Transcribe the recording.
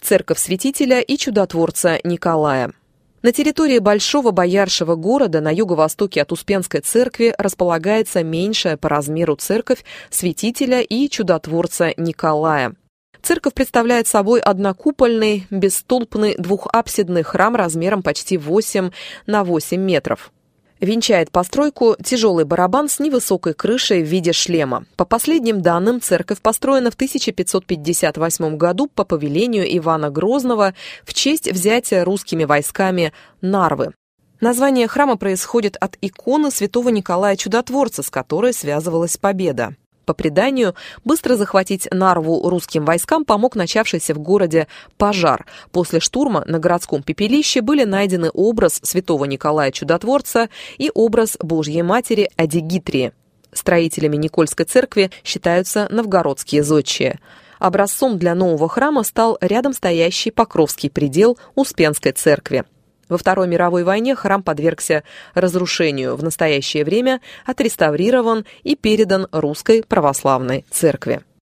церковь святителя и чудотворца Николая. На территории Большого Бояршего города на юго-востоке от Успенской церкви располагается меньшая по размеру церковь святителя и чудотворца Николая. Церковь представляет собой однокупольный, бесстолпный двухапсидный храм размером почти 8 на 8 метров. Венчает постройку тяжелый барабан с невысокой крышей в виде шлема. По последним данным, церковь построена в 1558 году по повелению Ивана Грозного в честь взятия русскими войсками Нарвы. Название храма происходит от иконы святого Николая Чудотворца, с которой связывалась победа. По преданию, быстро захватить Нарву русским войскам помог начавшийся в городе пожар. После штурма на городском пепелище были найдены образ святого Николая Чудотворца и образ Божьей Матери Адигитрии. Строителями Никольской церкви считаются новгородские зодчие. Образцом для нового храма стал рядом стоящий Покровский предел Успенской церкви. Во Второй мировой войне храм подвергся разрушению. В настоящее время отреставрирован и передан Русской православной церкви.